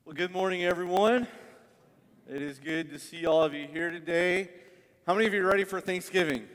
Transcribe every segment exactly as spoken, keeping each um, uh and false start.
Well, good morning, everyone. It is good to see all of you here today. How many of you are ready for Thanksgiving?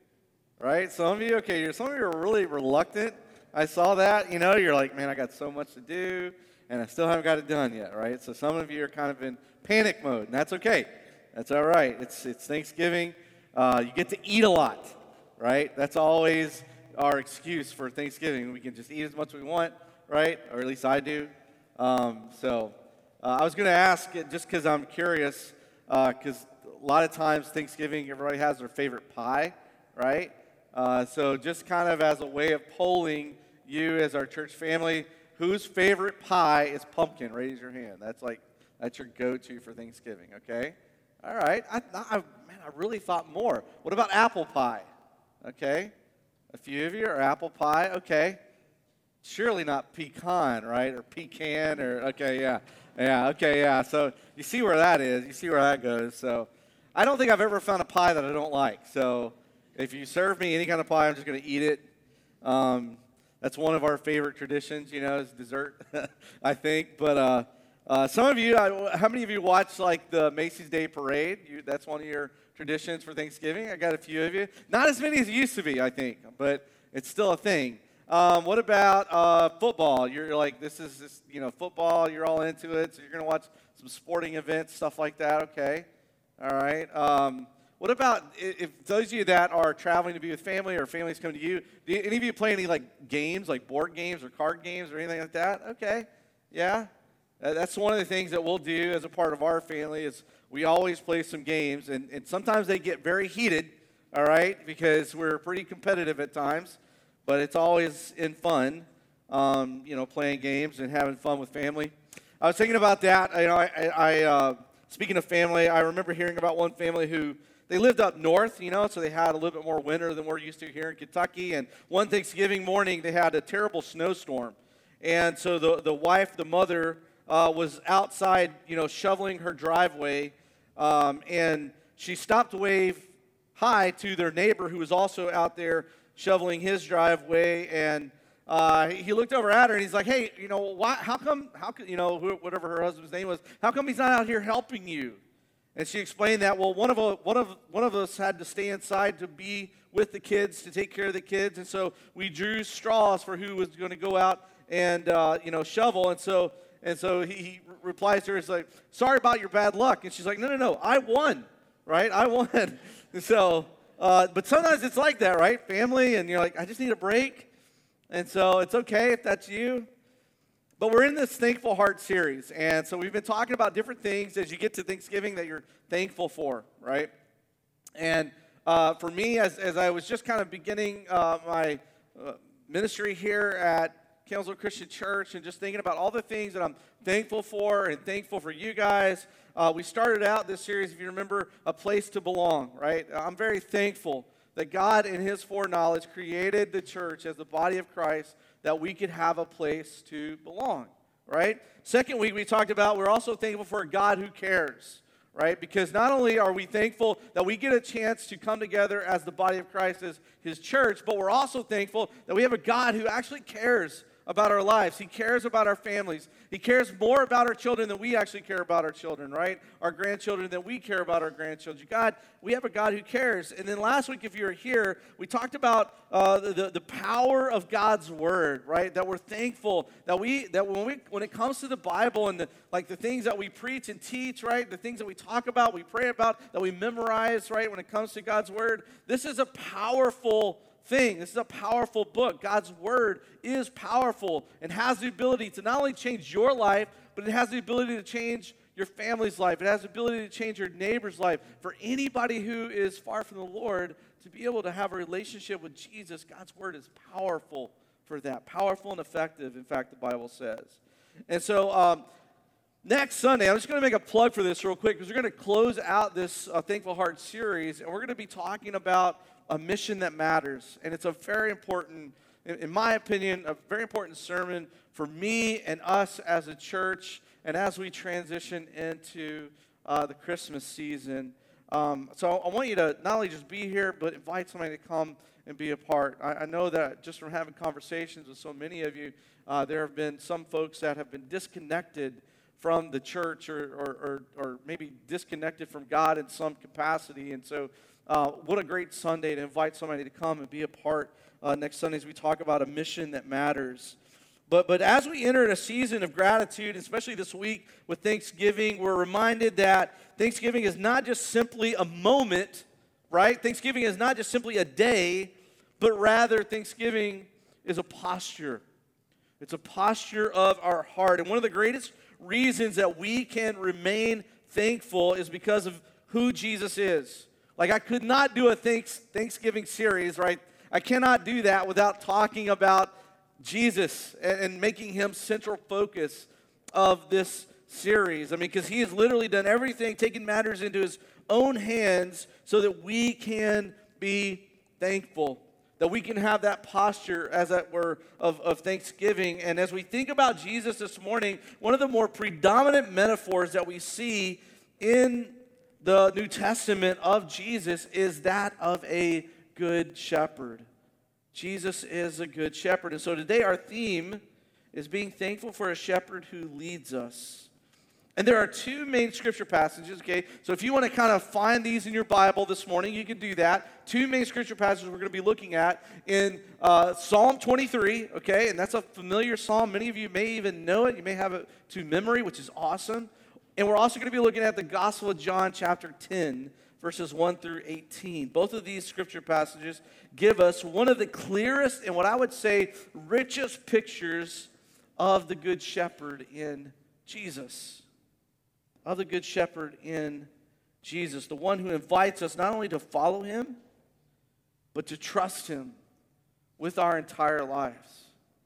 Right? Some of you, okay, you're, some of you are really reluctant. I saw that, you know, you're like, man, I got so much to do, and I still haven't got it done yet, right? So some of you are kind of in panic mode, and that's okay. That's all right. It's, it's Thanksgiving. Uh, you get to eat a lot, right? That's always our excuse for Thanksgiving. We can just eat as much as we want, right? Or at least I do. Um, so... Uh, I was going to ask, just because I'm curious, because uh, a lot of times Thanksgiving, everybody has their favorite pie, right? Uh, so just kind of as a way of polling you as our church family, whose favorite pie is pumpkin? Raise your hand. That's like, that's your go-to for Thanksgiving, okay? All right. I, I, man, I really thought more. What about apple pie? Okay. A few of you are apple pie, okay. Surely not pecan, right? Or pecan, or, okay, yeah. Yeah, okay, yeah. So you see where that is. You see where that goes. So I don't think I've ever found a pie that I don't like. So if you serve me any kind of pie, I'm just going to eat it. Um, that's one of our favorite traditions, you know, is dessert, I think. But uh, uh, some of you, I, how many of you watch, like, the Macy's Day Parade? You, that's one of your traditions for Thanksgiving. I got a few of you. Not as many as it used to be, I think, but it's still a thing. Um, what about uh, football? You're like, this is, this, you know, football, you're all into it, so you're going to watch some sporting events, stuff like that, okay. All right. Um, what about if those of you that are traveling to be with family or families coming to you, do any of you play any, like, games, like board games or card games or anything like that? Okay. Yeah. Uh, that's one of the things that we'll do as a part of our family is we always play some games, and, and sometimes they get very heated, all right, because we're pretty competitive at times. But it's always in fun, um, you know, playing games and having fun with family. I was thinking about that. You know, I, I uh, speaking of family, I remember hearing about one family who they lived up north, you know, so they had a little bit more winter than we're used to here in Kentucky. And one Thanksgiving morning, they had a terrible snowstorm, and so the the wife, the mother, uh, was outside, you know, shoveling her driveway, um, and she stopped to wave hi to their neighbor who was also out there shoveling his driveway, and uh, he looked over at her, and he's like, hey, you know, why, how come, how come, you know, whatever her husband's name was, how come he's not out here helping you? And she explained that, well, one of, a, one of, one of us had to stay inside to be with the kids, to take care of the kids, and so we drew straws for who was going to go out and, uh, you know, shovel, and so, and so he, he replies to her, he's like, sorry about your bad luck, and she's like, no, no, no, I won, right, I won, and so, Uh, but sometimes it's like that, right? Family, and you're like, I just need a break. And so it's okay if that's you. But we're in this Thankful Heart series. And so we've been talking about different things as you get to Thanksgiving that you're thankful for, right? And uh, for me, as, as I was just kind of beginning uh, my uh, ministry here at Kansas Christian Church and just thinking about all the things that I'm thankful for and thankful for you guys, Uh, we started out this series, if you remember, A Place to Belong, right? I'm very thankful that God, in His foreknowledge, created the church as the body of Christ that we could have a place to belong, right? Second week, we talked about we're also thankful for a God who cares, right? Because not only are we thankful that we get a chance to come together as the body of Christ, as His church, but we're also thankful that we have a God who actually cares about our lives. He cares about our families. He cares more about our children than we actually care about our children, right? Our grandchildren than we care about our grandchildren. God, we have a God who cares. And then last week, if you were here, we talked about uh, the, the power of God's word, right? That we're thankful that we that when we when it comes to the Bible and the, like the things that we preach and teach, right? The things that we talk about, we pray about, that we memorize, right? When it comes to God's word, this is a powerful thing. This is a powerful book. God's word is powerful and has the ability to not only change your life, but it has the ability to change your family's life. It has the ability to change your neighbor's life. For anybody who is far from the Lord, to be able to have a relationship with Jesus, God's word is powerful for that. Powerful and effective, in fact, the Bible says. And so um, next Sunday, I'm just going to make a plug for this real quick because we're going to close out this uh, Thankful Heart series, and we're going to be talking about a mission that matters. And it's a very important, in my opinion, a very important sermon for me and us as a church and as we transition into uh, the Christmas season. Um, so I want you to not only just be here, but invite somebody to come and be a part. I, I know that just from having conversations with so many of you, uh, there have been some folks that have been disconnected from the church or, or, or, or maybe disconnected from God in some capacity. And so uh, what a great Sunday to invite somebody to come and be a part uh, next Sunday as we talk about a mission that matters. But, but as we enter a season of gratitude, especially this week with Thanksgiving, we're reminded that Thanksgiving is not just simply a moment, right? Thanksgiving is not just simply a day, but rather Thanksgiving is a posture. It's a posture of our heart. And one of the greatest reasons that we can remain thankful is because of who Jesus is. Like, I could not do a thanks, Thanksgiving series, right? I cannot do that without talking about Jesus and, and making him central focus of this series. I mean, because he has literally done everything, taken matters into his own hands so that we can be thankful. That we can have that posture, as it were, of, of thanksgiving. And as we think about Jesus this morning, one of the more predominant metaphors that we see in the New Testament of Jesus is that of a good shepherd. Jesus is a good shepherd. And so today our theme is being thankful for a shepherd who leads us. And there are two main scripture passages, okay? So if you want to kind of find these in your Bible this morning, you can do that. Two main scripture passages we're going to be looking at in uh, Psalm twenty-three, okay? And that's a familiar psalm. Many of you may even know it. You may have it to memory, which is awesome. And we're also going to be looking at the Gospel of John, chapter ten, verses one through eighteen. Both of these scripture passages give us one of the clearest and what I would say richest pictures of the Good Shepherd in Jesus. Of the Good Shepherd in Jesus, the one who invites us not only to follow him, but to trust him with our entire lives.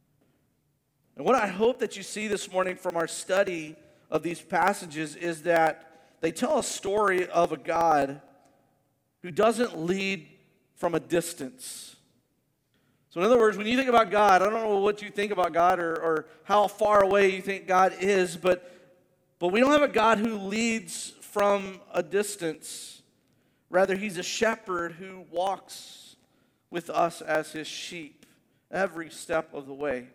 And what I hope that you see this morning from our study of these passages is that they tell a story of a God who doesn't lead from a distance. So in other words, when you think about God, I don't know what you think about God or, or how far away you think God is, but But we don't have a God who leads from a distance. Rather, he's a shepherd who walks with us as his sheep every step of the way.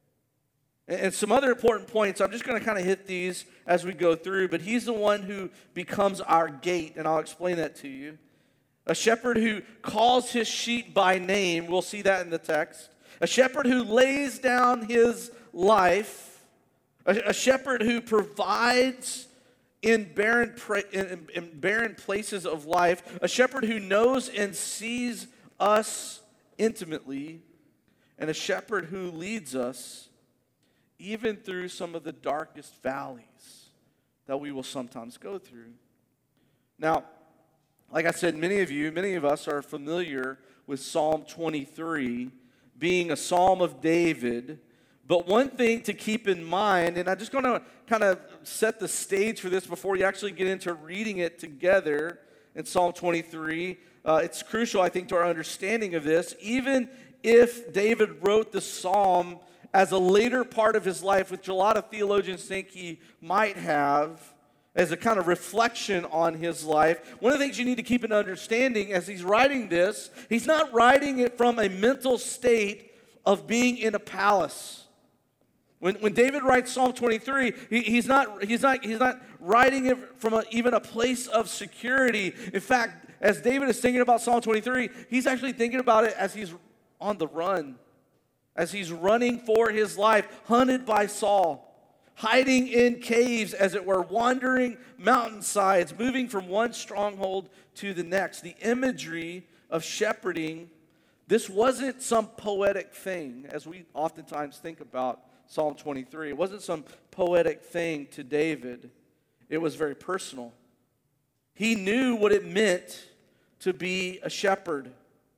And some other important points, I'm just going to kind of hit these as we go through, but he's the one who becomes our gate, and I'll explain that to you. A shepherd who calls his sheep by name, we'll see that in the text. A shepherd who lays down his life. A, a shepherd who provides in barren, pra- in, in barren places of life. A shepherd who knows and sees us intimately. And a shepherd who leads us even through some of the darkest valleys that we will sometimes go through. Now, like I said, many of you, many of us are familiar with Psalm twenty-three being a psalm of David. But one thing to keep in mind, and I'm just going to kind of set the stage for this before you actually get into reading it together in Psalm twenty-three. Uh, it's crucial, I think, to our understanding of this. Even if David wrote the psalm as a later part of his life, which a lot of theologians think he might have, as a kind of reflection on his life, one of the things you need to keep in understanding as he's writing this, he's not writing it from a mental state of being in a palace. When, when David writes Psalm twenty-three, he, he's, not, he's, not, he's not writing it from a, even a place of security. In fact, as David is thinking about Psalm twenty-three, he's actually thinking about it as he's on the run, as he's running for his life, hunted by Saul, hiding in caves, as it were, wandering mountainsides, moving from one stronghold to the next. The imagery of shepherding, this wasn't some poetic thing, as we oftentimes think about Psalm twenty-three. It wasn't some poetic thing to David. It was very personal. He knew what it meant to be a shepherd.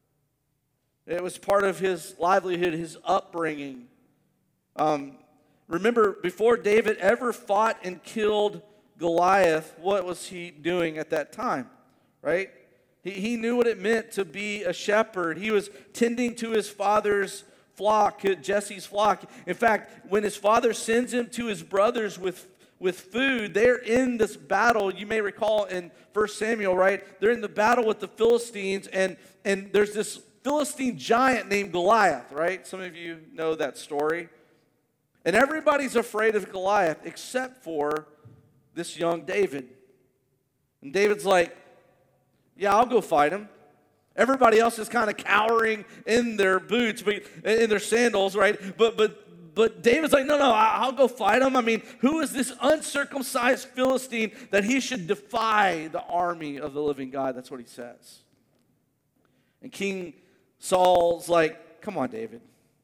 It was part of his livelihood, his upbringing. Um, remember, before David ever fought and killed Goliath, what was he doing at that time, right? He, he knew what it meant to be a shepherd. He was tending to his father's flock, Jesse's flock. In fact, when his father sends him to his brothers with, with food, they're in this battle. You may recall in First Samuel, right? They're in the battle with the Philistines, and, and there's this Philistine giant named Goliath, right? Some of you know that story. And everybody's afraid of Goliath except for this young David. And David's like, yeah, I'll go fight him. Everybody else is kind of cowering in their boots, in their sandals, right? But but but David's like, no, no, I'll go fight him. I mean, who is this uncircumcised Philistine that he should defy the army of the living God? That's what he says. And King Saul's like, come on, David.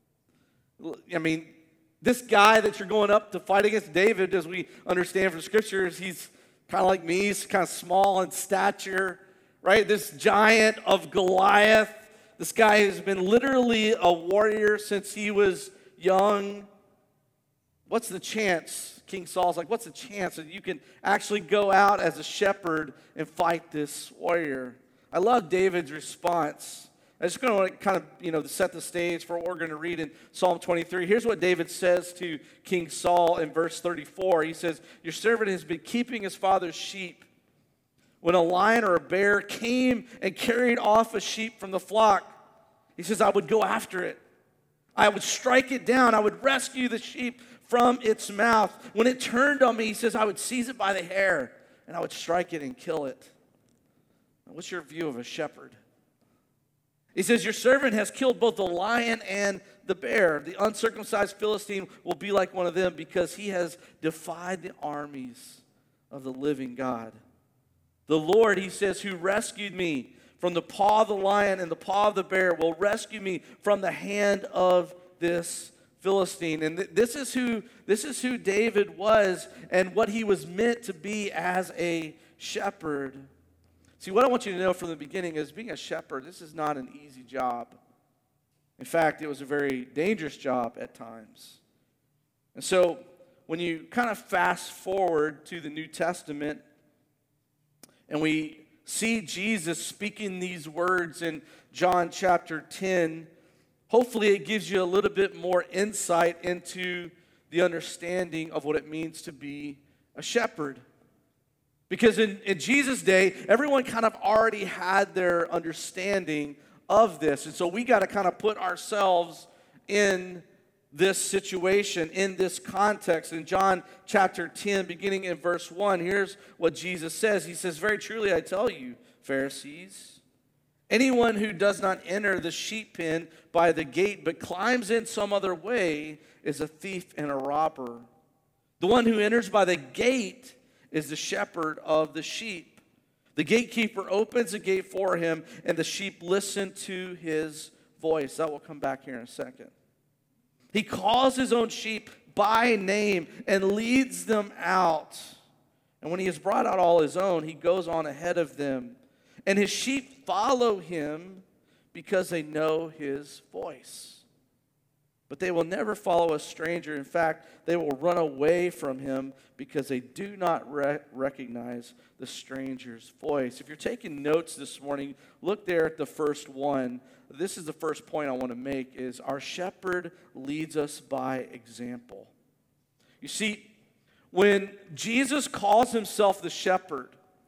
I mean, this guy that you're going up to fight against, David, as we understand from scriptures, he's kind of like me. He's kind of small in stature, right? This giant of Goliath. This guy has been literally a warrior since he was young. What's the chance? King Saul's like, what's the chance that you can actually go out as a shepherd and fight this warrior? I love David's response. I just going to kind of, you know, set the stage for what we're going to read in Psalm twenty-three. Here's what David says to King Saul in verse thirty-four. He says, your servant has been keeping his father's sheep. When a lion or a bear came and carried off a sheep from the flock, he says, I would go after it. I would strike it down. I would rescue the sheep from its mouth. When it turned on me, he says, I would seize it by the hair and I would strike it and kill it. Now, what's your view of a shepherd? He says, your servant has killed both the lion and the bear. The uncircumcised Philistine will be like one of them because he has defied the armies of the living God. The Lord, he says, who rescued me from the paw of the lion and the paw of the bear will rescue me from the hand of this Philistine. And th- this is who this is who David was and what he was meant to be as a shepherd. See, what I want you to know from the beginning is being a shepherd, this is not an easy job. In fact, it was a very dangerous job at times. And so when you kind of fast forward to the New Testament and we see Jesus speaking these words in John chapter ten, hopefully it gives you a little bit more insight into the understanding of what it means to be a shepherd. Because in, in Jesus' day, everyone kind of already had their understanding of this. And so we got to kind of put ourselves in this situation, in this context. In John chapter ten, beginning in verse one, here's what Jesus says. He says, very truly I tell you, Pharisees, anyone who does not enter the sheep pen by the gate but climbs in some other way is a thief and a robber. The one who enters by the gate is the shepherd of the sheep. The gatekeeper opens the gate for him, and the sheep listen to his voice. That will come back here in a second. He calls his own sheep by name and leads them out. And when he has brought out all his own, he goes on ahead of them. And his sheep follow him because they know his voice. But they will never follow a stranger. In fact, they will run away from him because they do not re- recognize the stranger's voice. If you're taking notes this morning, look there at the first one. This is the first point I want to make is our shepherd leads us by example. You see, when Jesus calls himself the shepherd,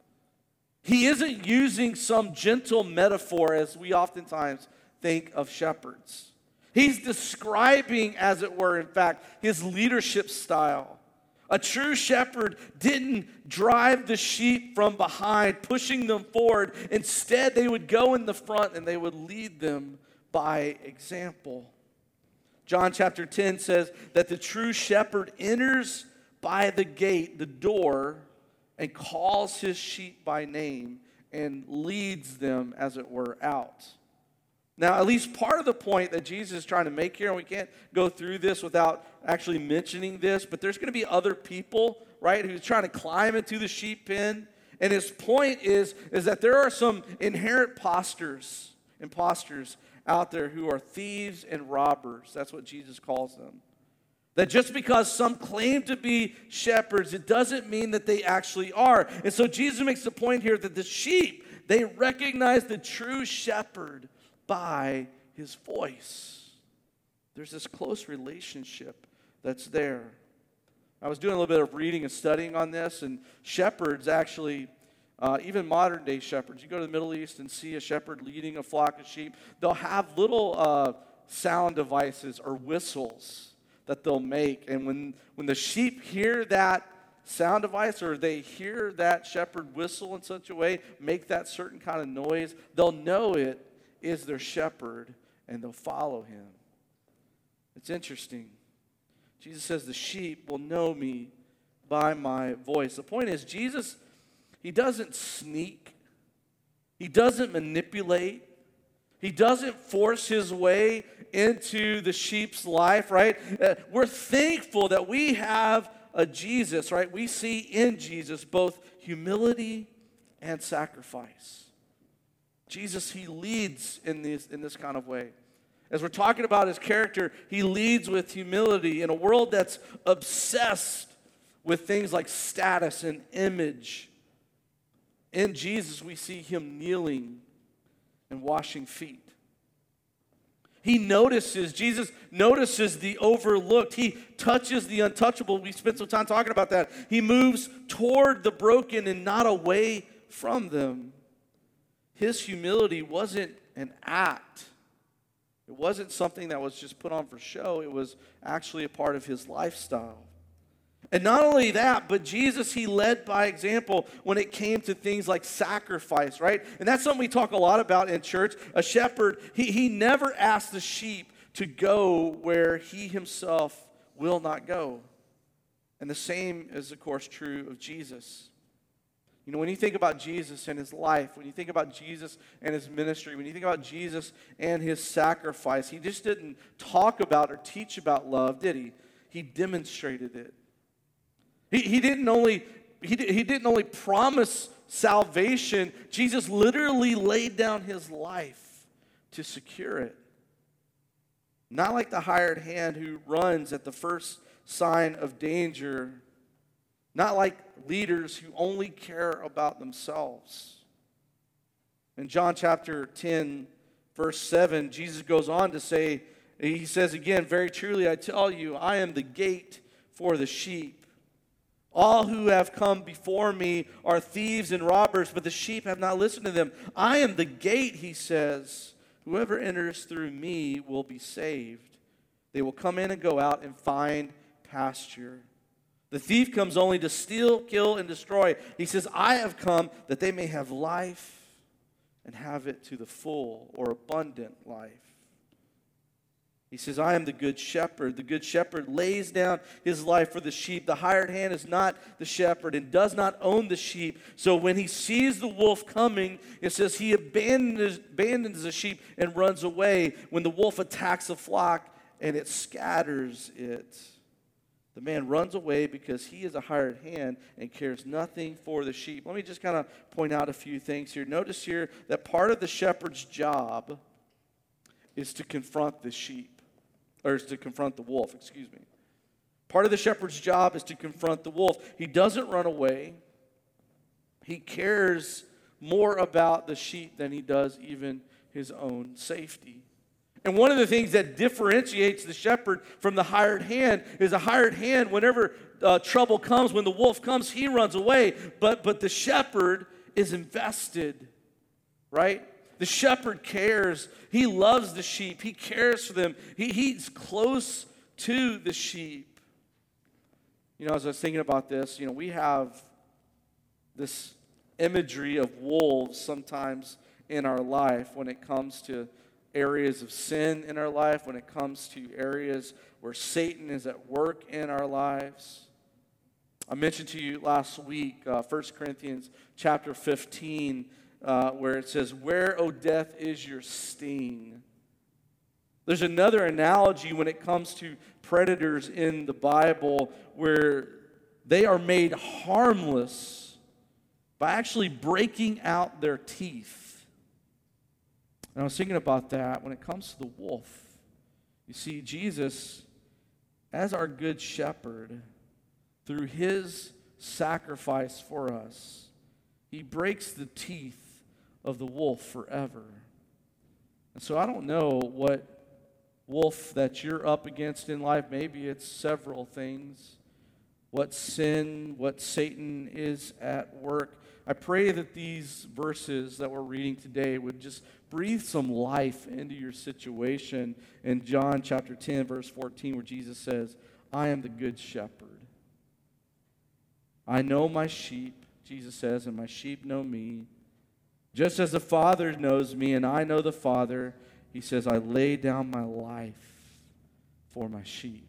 he isn't using some gentle metaphor as we oftentimes think of shepherds. He's describing, as it were, in fact, his leadership style. A true shepherd didn't drive the sheep from behind, pushing them forward. Instead, they would go in the front and they would lead them by example. John chapter ten says that the true shepherd enters by the gate, the door, and calls his sheep by name and leads them, as it were, out. Now, at least part of the point that Jesus is trying to make here, and we can't go through this without actually mentioning this, but there's going to be other people, right, who's trying to climb into the sheep pen. And his point is, is that there are some inherent imposters, imposters out there who are thieves and robbers. That's what Jesus calls them. That just because some claim to be shepherds, it doesn't mean that they actually are. And so Jesus makes the point here that the sheep, they recognize the true shepherd by his voice. There's this close relationship that's there. I was doing a little bit of reading and studying on this, and shepherds actually, uh, even modern day shepherds, you go to the Middle East and see a shepherd leading a flock of sheep, they'll have little uh, sound devices or whistles that they'll make. And when, when the sheep hear that sound device, or they hear that shepherd whistle in such a way, make that certain kind of noise, they'll know it is their shepherd, and they'll follow him. It's interesting. Jesus says the sheep will know me by my voice. The point is, Jesus, he doesn't sneak. He doesn't manipulate. He doesn't force his way into the sheep's life, right? Uh, we're thankful that we have a Jesus, right? We see in Jesus both humility and sacrifice. Jesus, he leads in this, in this kind of way. As we're talking about his character, he leads with humility in a world that's obsessed with things like status and image. In Jesus, we see him kneeling and washing feet. He notices, Jesus notices the overlooked. He touches the untouchable. We spent some time talking about that. He moves toward the broken and not away from them. His humility wasn't an act. It wasn't something that was just put on for show. It was actually a part of his lifestyle. And not only that, but Jesus, he led by example when it came to things like sacrifice, right? And that's something we talk a lot about in church. A shepherd, he, he never asked the sheep to go where he himself will not go. And the same is, of course, true of Jesus. You know, when you think about Jesus and his life, when you think about Jesus and his ministry, when you think about Jesus and his sacrifice, he just didn't talk about or teach about love, did he? He demonstrated it. He, he didn't only he, he didn't only promise salvation. Jesus literally laid down his life to secure it. Not like the hired hand who runs at the first sign of danger. Not like leaders who only care about themselves. In John chapter ten, verse seven, Jesus goes on to say, he says again, very truly I tell you, I am the gate for the sheep. All who have come before me are thieves and robbers, but the sheep have not listened to them. I am the gate, he says. Whoever enters through me will be saved. They will come in and go out and find pasture. The thief comes only to steal, kill, and destroy. He says, I have come that they may have life and have it to the full or abundant life. He says, I am the good shepherd. The good shepherd lays down his life for the sheep. The hired hand is not the shepherd and does not own the sheep. So when he sees the wolf coming, it says he abandons, abandons the sheep and runs away. When the wolf attacks the flock and it scatters it, the man runs away because he is a hired hand and cares nothing for the sheep. Let me just kind of point out a few things here. Notice here that part of the shepherd's job is to confront the sheep. Or is to confront the wolf, excuse me. Part of the shepherd's job is to confront the wolf. He doesn't run away. He cares more about the sheep than he does even his own safety. And one of the things that differentiates the shepherd from the hired hand is a hired hand, whenever uh, trouble comes, when the wolf comes, he runs away. But, but the shepherd is invested, right? The shepherd cares. He loves the sheep. He cares for them. He, he's close to the sheep. You know, as I was thinking about this, you know, we have this imagery of wolves sometimes in our life when it comes to areas of sin in our life, when it comes to areas where Satan is at work in our lives. I mentioned to you last week, uh, First Corinthians chapter fifteen, Uh, where it says, where, O death, is your sting? There's another analogy when it comes to predators in the Bible where they are made harmless by actually breaking out their teeth. And I was thinking about that when it comes to the wolf. You see, Jesus, as our good shepherd, through his sacrifice for us, he breaks the teeth of the wolf forever. And so I don't know what wolf that you're up against in life. Maybe it's several things. What sin, what Satan is at work. I pray that these verses that we're reading today would just breathe some life into your situation in John chapter ten, verse fourteen, where Jesus says, I am the good shepherd. I know my sheep, Jesus says, and my sheep know me. Just as the Father knows me and I know the Father, he says, I lay down my life for my sheep.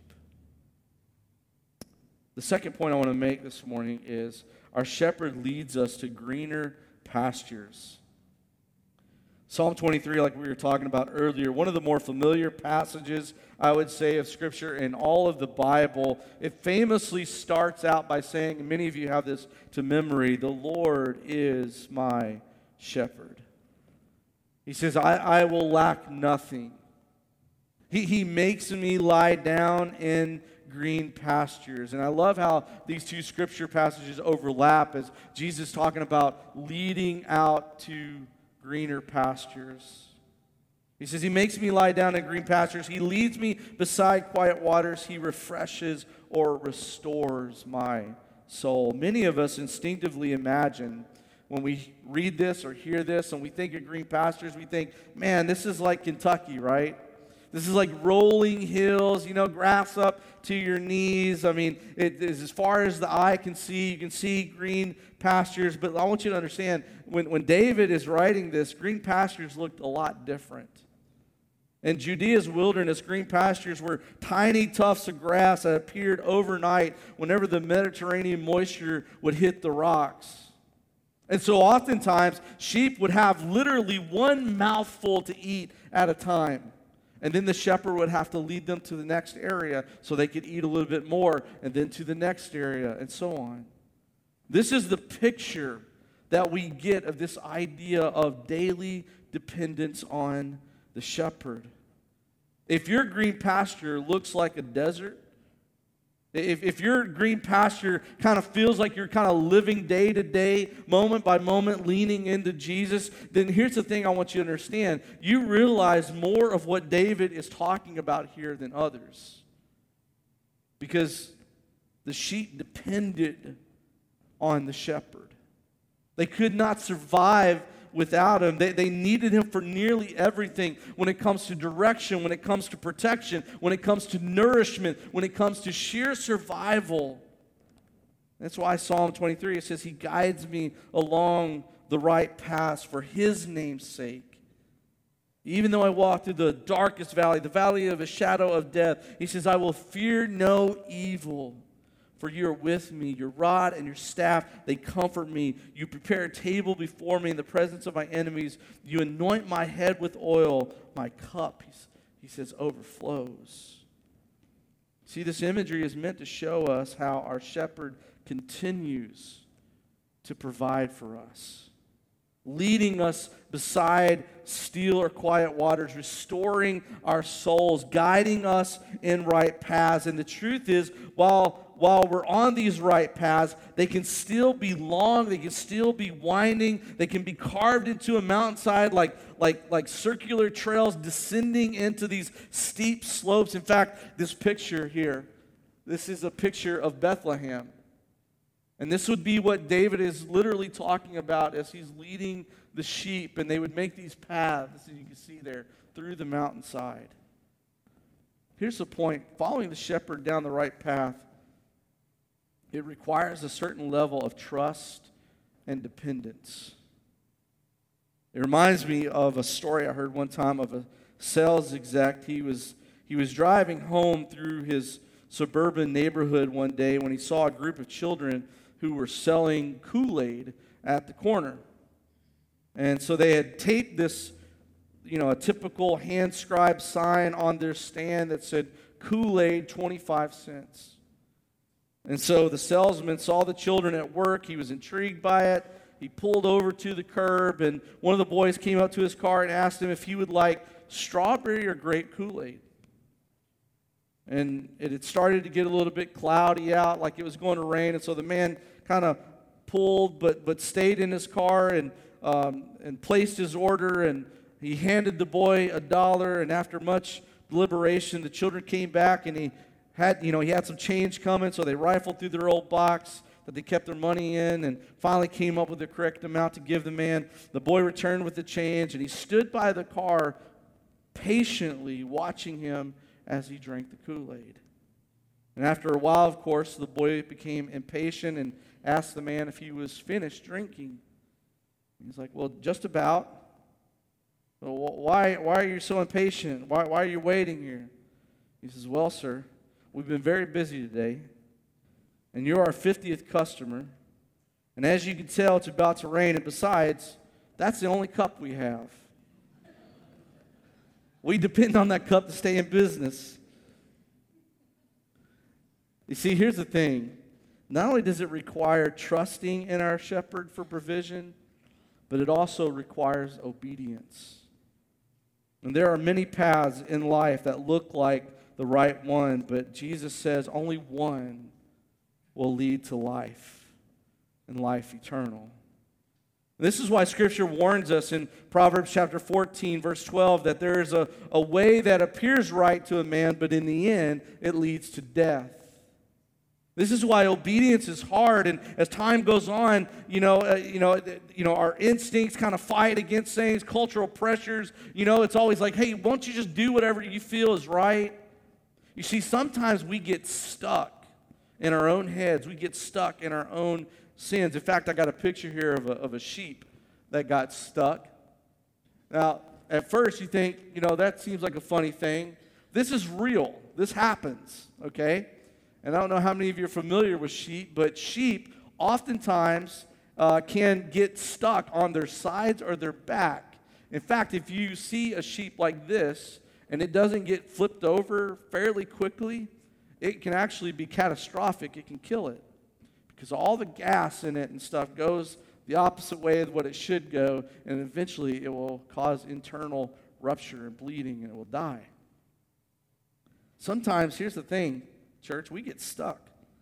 The second point I want to make this morning is our shepherd leads us to greener pastures. Psalm twenty-three, like we were talking about earlier, one of the more familiar passages, I would say, of Scripture in all of the Bible. It famously starts out by saying, and many of you have this to memory, the Lord is my shepherd. He says, I, I will lack nothing. He, he makes me lie down in green pastures. And I love how these two scripture passages overlap as Jesus is talking about leading out to greener pastures. He says, he makes me lie down in green pastures. He leads me beside quiet waters. He refreshes or restores my soul. Many of us instinctively imagine when we read this or hear this and we think of green pastures, we think, man, this is like Kentucky, right? This is like rolling hills, you know, grass up to your knees. I mean, it is as far as the eye can see. You can see green pastures. But I want you to understand, when, when David is writing this, green pastures looked a lot different. In Judea's wilderness, green pastures were tiny tufts of grass that appeared overnight whenever the Mediterranean moisture would hit the rocks. And so oftentimes, sheep would have literally one mouthful to eat at a time. And then the shepherd would have to lead them to the next area so they could eat a little bit more, and then to the next area, and so on. This is the picture that we get of this idea of daily dependence on the shepherd. If your green pasture looks like a desert, If, if your green pasture kind of feels like you're kind of living day to day, moment by moment, leaning into Jesus, then here's the thing I want you to understand. You realize more of what David is talking about here than others. Because the sheep depended on the shepherd. They could not survive without him. They, they needed him for nearly everything when it comes to direction, when it comes to protection, when it comes to nourishment, when it comes to sheer survival. That's why Psalm twenty-three, it says, he guides me along the right path for his name's sake. Even though I walk through the darkest valley, the valley of a shadow of death, he says, I will fear no evil. For you are with me, your rod and your staff, they comfort me. You prepare a table before me in the presence of my enemies. You anoint my head with oil. My cup, he says, overflows. See, this imagery is meant to show us how our shepherd continues to provide for us, leading us beside still or quiet waters, restoring our souls, guiding us in right paths. And the truth is, while While we're on these right paths, they can still be long, they can still be winding, they can be carved into a mountainside like, like, like circular trails descending into these steep slopes. In fact, this picture here, this is a picture of Bethlehem. And this would be what David is literally talking about as he's leading the sheep, and they would make these paths, as you can see there, through the mountainside. Here's the point. Following the shepherd down the right path, it requires a certain level of trust and dependence. It reminds me of a story I heard one time of a sales exec. He was, he was driving home through his suburban neighborhood one day when he saw a group of children who were selling Kool-Aid at the corner. And so they had taped this, you know, a typical hand-scribed sign on their stand that said, Kool-Aid, twenty-five cents. And so the salesman saw the children at work. He was intrigued by it. He pulled over to the curb, and one of the boys came up to his car and asked him if he would like strawberry or grape Kool-Aid. And it had started to get a little bit cloudy out, like it was going to rain. And so the man kind of pulled, but but stayed in his car and um, and placed his order. And he handed the boy a dollar. And after much deliberation, the children came back, and he had, you know, he had some change coming, so they rifled through their old box. that they kept their money in and finally came up with the correct amount to give the man. The boy returned with the change, and he stood by the car patiently watching him as he drank the Kool-Aid. And after a while, of course, the boy became impatient and asked the man if he was finished drinking. He's like, well, just about. Well, why, why are you so impatient? Why, why are you waiting here? He says, well, sir, we've been very busy today, and you're our fiftieth customer. And as you can tell, it's about to rain, and besides, that's the only cup we have. We depend on that cup to stay in business. You see, here's the thing. Not only does it require trusting in our shepherd for provision, but it also requires obedience. And there are many paths in life that look like the right one, but Jesus says only one will lead to life and life eternal. This is why Scripture warns us in Proverbs chapter fourteen, verse twelve, that there is a, a way that appears right to a man, but in the end, it leads to death. This is why obedience is hard, and as time goes on, you know, uh, you know, you know, our instincts kind of fight against things, cultural pressures. You know, it's always like, hey, won't you just do whatever you feel is right? You see, sometimes we get stuck in our own heads. We get stuck in our own sins. In fact, I got a picture here of a, of a sheep that got stuck. Now, at first, you think, you know, that seems like a funny thing. This is real. This happens, okay? And I don't know how many of you are familiar with sheep, but sheep oftentimes uh, can get stuck on their sides or their back. In fact, if you see a sheep like this and it doesn't get flipped over fairly quickly, it can actually be catastrophic. It can kill it because all the gas in it and stuff goes the opposite way of what it should go, and eventually it will cause internal rupture and bleeding, and it will die. Sometimes, here's the thing, church, we get stuck.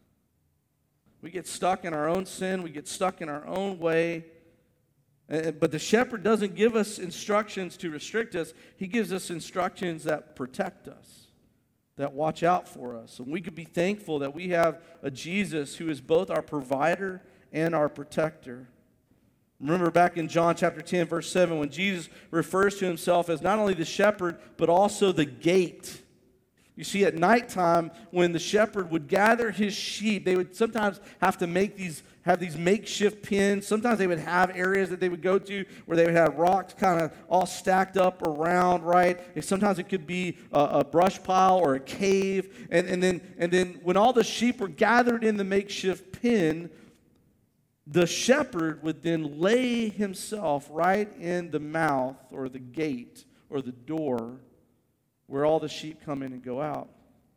We get stuck in our own sin. We get stuck in our own way. Uh, but the shepherd doesn't give us instructions to restrict us. He gives us instructions that protect us, that watch out for us. And we could be thankful that we have a Jesus who is both our provider and our protector. Remember back in John chapter ten, verse seven, when Jesus refers to himself as not only the shepherd, but also the gate. You see, at nighttime, when the shepherd would gather his sheep, they would sometimes have to make these, have these makeshift pens. Sometimes they would have areas that they would go to where they would have rocks kind of all stacked up around, right? And sometimes it could be a, a brush pile or a cave. And, and, then, and then when all the sheep were gathered in the makeshift pen, the shepherd would then lay himself right in the mouth or the gate or the door where all the sheep come in and go out,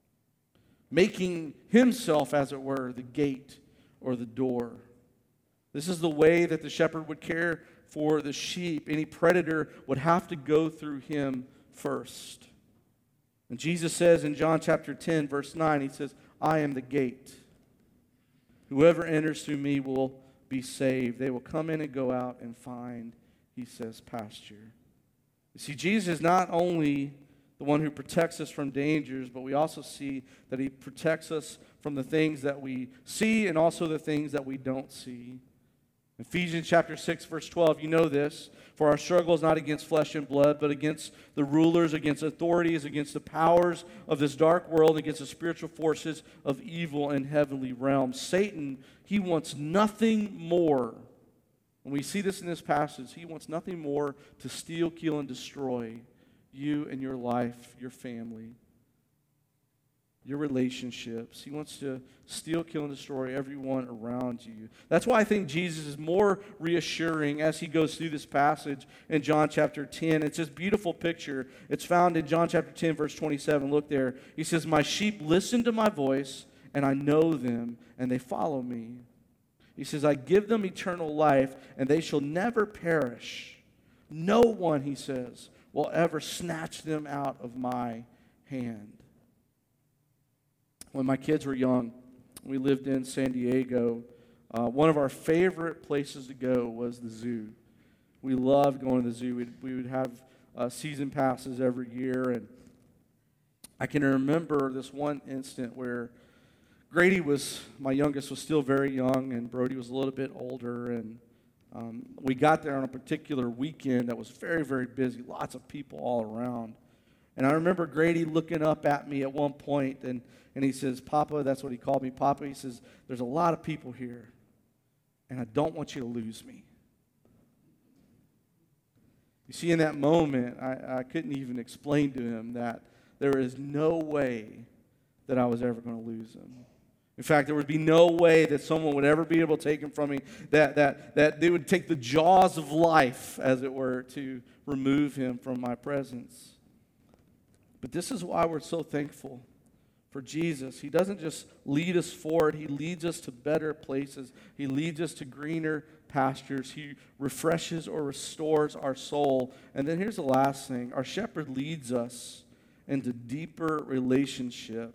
making himself, as it were, the gate or the door. This is the way that the shepherd would care for the sheep. Any predator would have to go through him first. And Jesus says in John chapter ten, verse nine, he says, I am the gate. Whoever enters through me will be saved. They will come in and go out and find, he says, pasture. You see, Jesus is not only the one who protects us from dangers, but we also see that he protects us from the things that we see and also the things that we don't see. Ephesians chapter six, verse twelve, you know this. For our struggle is not against flesh and blood, but against the rulers, against authorities, against the powers of this dark world, against the spiritual forces of evil in heavenly realms. Satan, he wants nothing more. When we see this in this passage, he wants nothing more to steal, kill, and destroy you and your life, your family, your relationships. He wants to steal, kill, and destroy everyone around you. That's why I think Jesus is more reassuring as he goes through this passage in John chapter ten. It's this beautiful picture. It's found in John chapter ten, verse twenty-seven. Look there. He says, my sheep listen to my voice, and I know them, and they follow me. He says, I give them eternal life, and they shall never perish. No one, he says, will ever snatch them out of my hand. When my kids were young, we lived in San Diego. Uh, one of our favorite places to go was the zoo. We loved going to the zoo. We'd, we would have uh, season passes every year. And I can remember this one instant where Grady was, my youngest, was still very young, and Brody was a little bit older, and um, we got there on a particular weekend that was very, very busy, lots of people all around. And I remember Grady looking up at me at one point, and, and he says, Papa, that's what he called me, Papa, he says, there's a lot of people here, and I don't want you to lose me. You see, in that moment, I, I couldn't even explain to him that there is no way that I was ever going to lose him. In fact, there would be no way that someone would ever be able to take him from me, that, that, that they would take the jaws of life, as it were, to remove him from my presence. But this is why we're so thankful for Jesus. He doesn't just lead us forward. He leads us to better places. He leads us to greener pastures. He refreshes or restores our soul. And then here's the last thing. Our shepherd leads us into deeper relationship.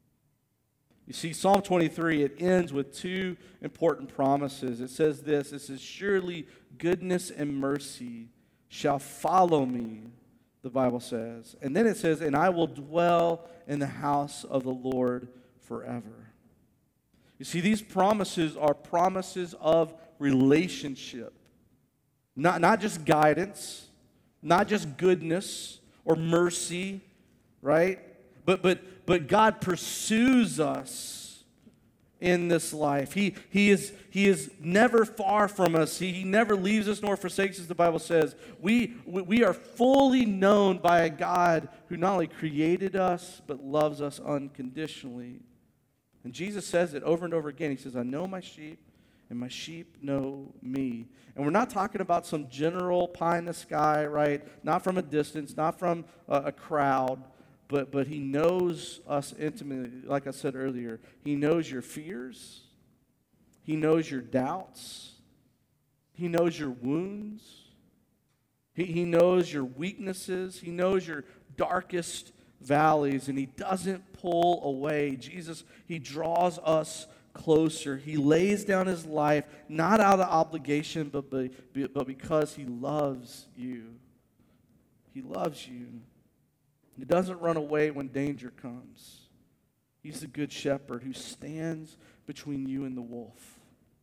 You see, Psalm twenty-three, it ends with two important promises. It says this, it says, surely goodness and mercy shall follow me, the Bible says. And then it says, and I will dwell in the house of the Lord forever. You see, these promises are promises of relationship. Not, not just guidance, not just goodness or mercy, right? But, but, but God pursues us in this life. He, he, is, he is never far from us. He, he never leaves us nor forsakes us, the Bible says. We, we are fully known by a God who not only created us, but loves us unconditionally. And Jesus says it over and over again. He says, I know my sheep, and my sheep know me. And we're not talking about some general pie in the sky, right? Not from a distance, not from a, a crowd. But but he knows us intimately, like I said earlier. He knows your fears. He knows your doubts. He knows your wounds. He, he knows your weaknesses. He knows your darkest valleys, and he doesn't pull away. Jesus, he draws us closer. He lays down his life, not out of obligation, but, but, but because he loves you. He loves you. He doesn't run away when danger comes. He's the good shepherd who stands between you and the wolf.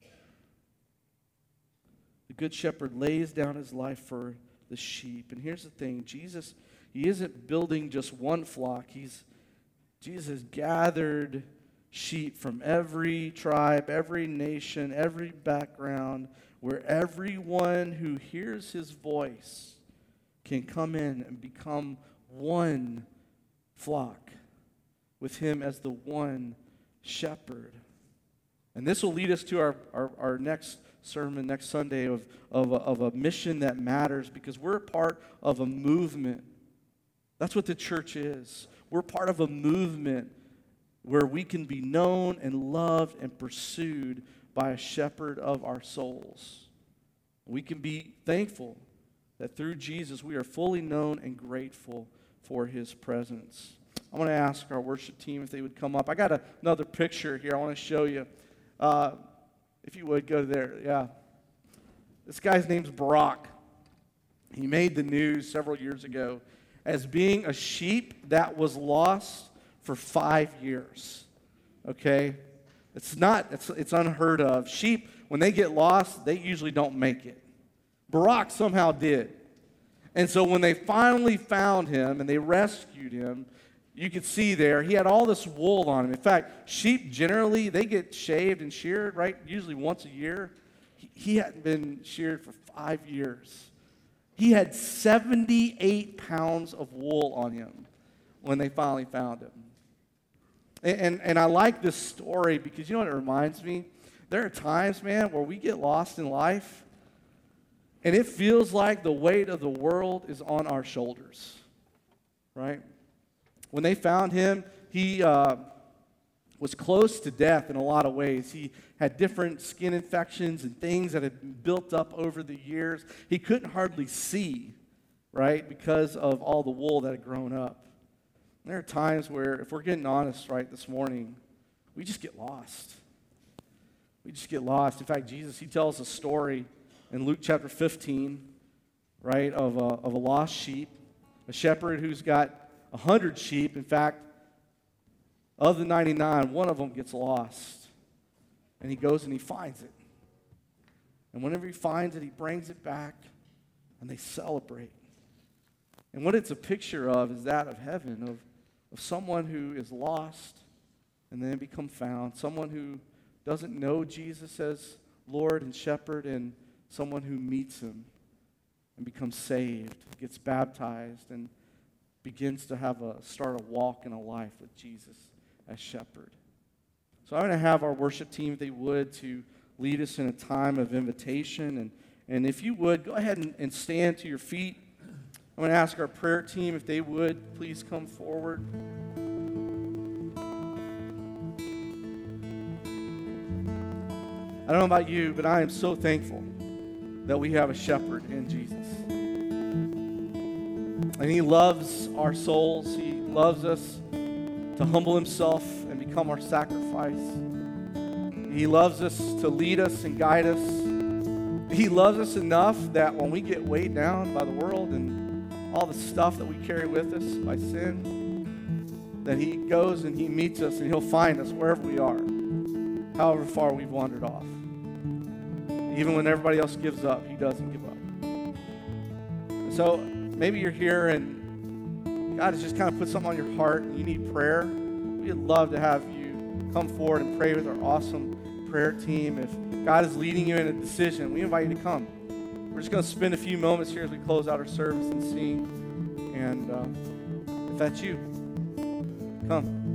The good shepherd lays down his life for the sheep. And here's the thing, Jesus, he isn't building just one flock. He's Jesus has gathered sheep from every tribe, every nation, every background, where everyone who hears his voice can come in and become one flock with him as the one shepherd. And this will lead us to our, our, our next sermon next Sunday of, of, a, of a mission that matters, because we're part of a movement. That's what the church is. We're part of a movement where we can be known and loved and pursued by a shepherd of our souls. We can be thankful that through Jesus we are fully known and grateful for his presence. I want to ask our worship team if they would come up. I got a, another picture here I want to show you. Uh, if you would, go there. Yeah. This guy's name's Barack. He made the news several years ago as being a sheep that was lost for five years. Okay? It's not, it's, it's unheard of. Sheep, when they get lost, they usually don't make it. Barack somehow did. And so when they finally found him and they rescued him, you could see there, he had all this wool on him. In fact, sheep generally, they get shaved and sheared, right? Usually once a year. He, he hadn't been sheared for five years. He had seventy-eight pounds of wool on him when they finally found him. And, and, and I like this story because you know what it reminds me? There are times, man, where we get lost in life and it feels like the weight of the world is on our shoulders, right? When they found him, he uh, was close to death in a lot of ways. He had different skin infections and things that had been built up over the years. He couldn't hardly see, right, because of all the wool that had grown up. And there are times where, if we're getting honest right this morning, we just get lost. We just get lost. In fact, Jesus, he tells a story in Luke chapter fifteen, right, of a, of a lost sheep, a shepherd who's got a hundred sheep. In fact, Of the ninety-nine, one of them gets lost. And he goes and he finds it. And whenever he finds it, he brings it back, and they celebrate. And what it's a picture of is that of heaven, of, of someone who is lost and then become found, someone who doesn't know Jesus as Lord and Shepherd, and someone who meets him and becomes saved, gets baptized, and begins to have a start a walk in a life with Jesus as Shepherd. So I'm going to have our worship team, if they would, to lead us in a time of invitation. And, and if you would, go ahead and, and stand to your feet. I'm going to ask our prayer team, if they would, please come forward. I don't know about you, but I am so thankful that we have a shepherd in Jesus. And he loves our souls. He loves us to humble himself and become our sacrifice. He loves us to lead us and guide us. He loves us enough that when we get weighed down by the world and all the stuff that we carry with us by sin, that he goes and he meets us and he'll find us wherever we are, however far we've wandered off. Even when everybody else gives up, he doesn't give up. And so maybe you're here and God has just kind of put something on your heart and you need prayer. We'd love to have you come forward and pray with our awesome prayer team. If God is leading you in a decision, we invite you to come. We're just going to spend a few moments here as we close out our service and sing. And uh, if that's you, come.